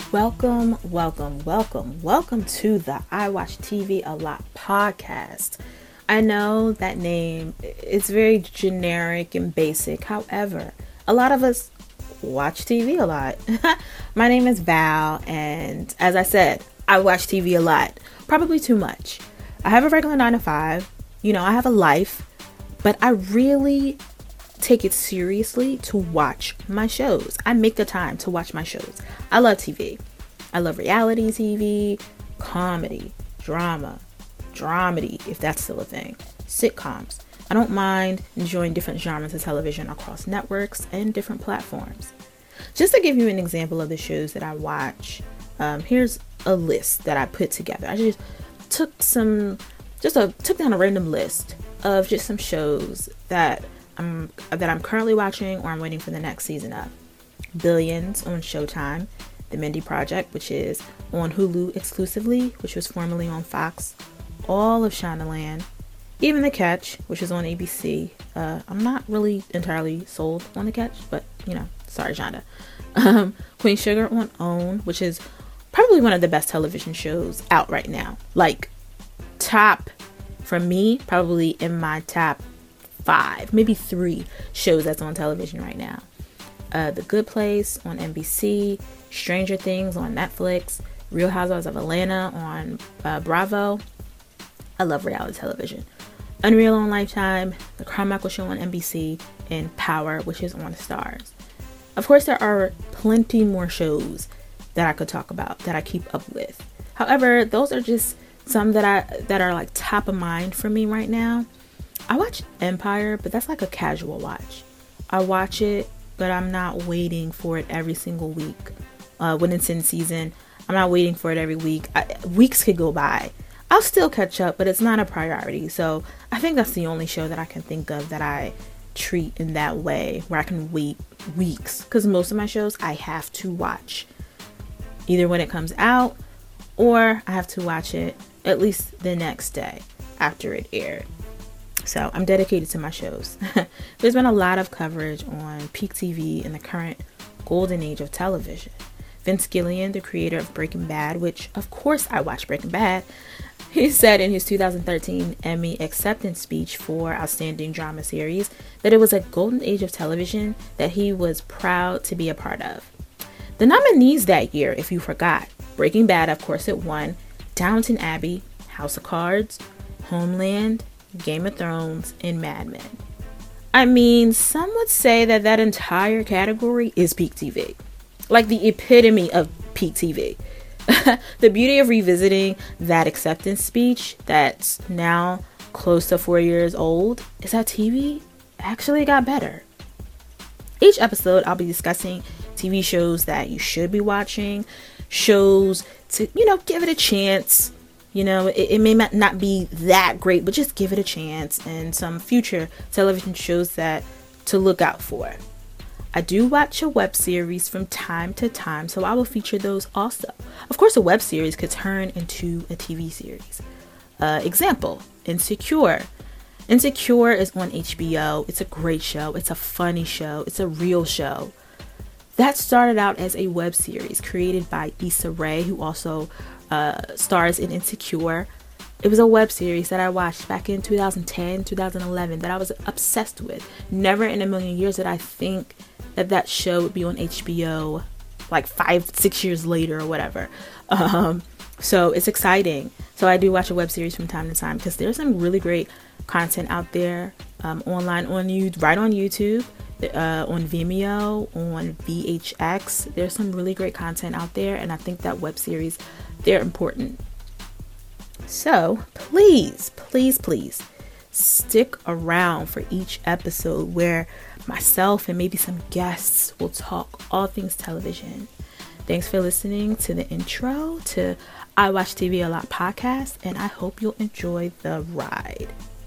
Welcome to the I Watch TV a Lot podcast. I know that name, it's very generic and basic. However, a lot of us watch TV a lot. My name is Val, and as I said, I watch TV a lot. Probably too much. I have a regular 9 to 5. I have a life, but I really take it seriously to watch my shows. I make the time to watch my shows. I love TV. I love reality TV, comedy, drama, dramedy, if that's still a thing, sitcoms. I don't mind enjoying different genres of television across networks and different platforms. Just to give you an example of the shows that I watch, here's a list that I put together. I just took down a random list of just some shows that I'm currently watching or I'm waiting for the next season of. Billions on Showtime, The Mindy Project, which is on Hulu exclusively, which was formerly on Fox, all of Shondaland, even The Catch, which is on ABC. I'm not really entirely sold on The Catch, but sorry Shonda. Queen Sugar on OWN, which is probably one of the best television shows out right now. Like top, for me, probably in my top 5, maybe 3 shows that's on television right now. The Good Place on NBC, Stranger Things on Netflix, Real Housewives of Atlanta on Bravo. I love reality television. Unreal on Lifetime, The Carmichael Show on NBC, and Power, which is on Starz. Of course, there are plenty more shows that I could talk about that I keep up with. However, those are just some that are like top of mind for me right now. I watch Empire, but that's like a casual watch. I watch it, but I'm not waiting for it every single week. When it's in season, I'm not waiting for it every week. Weeks could go by. I'll still catch up, but it's not a priority. So I think that's the only show that I can think of that I treat in that way, where I can wait weeks. Because most of my shows I have to watch either when it comes out, or I have to watch it at least the next day after it aired. So I'm dedicated to my shows. There's been a lot of coverage on Peak TV in the current golden age of television. Vince Gilligan, the creator of Breaking Bad, which of course I watch Breaking Bad, he said in his 2013 Emmy acceptance speech for Outstanding Drama Series that it was a golden age of television that he was proud to be a part of. The nominees that year, if you forgot: Breaking Bad, of course it won, Downton Abbey, House of Cards, Homeland, Game of Thrones, and Mad Men. I mean, some would say that entire category is peak TV. Like the epitome of peak TV. The beauty of revisiting that acceptance speech that's now close to 4 years old is that TV actually got better. Each episode, I'll be discussing TV shows that you should be watching, shows to, give it a chance. It may not be that great, but just give it a chance, and some future television shows that to look out for. I do watch a web series from time to time, so I will feature those also. Of course, a web series could turn into a TV series. Example, Insecure. Insecure is on HBO. It's a great show. It's a funny show. It's a real show. That started out as a web series created by Issa Rae, who also stars in Insecure. It was a web series that I watched back in 2010, 2011 that I was obsessed with. Never in a million years did I think that show would be on HBO like 5-6 years later or whatever. So it's exciting. So I do watch a web series from time to time because there's some really great content out there online right on YouTube, on Vimeo, on VHX. There's some really great content out there, and I think that web series, they're important. So please stick around for each episode where myself and maybe some guests will talk all things television. Thanks for listening to the intro to I Watch TV a Lot podcast, and I hope you'll enjoy the ride.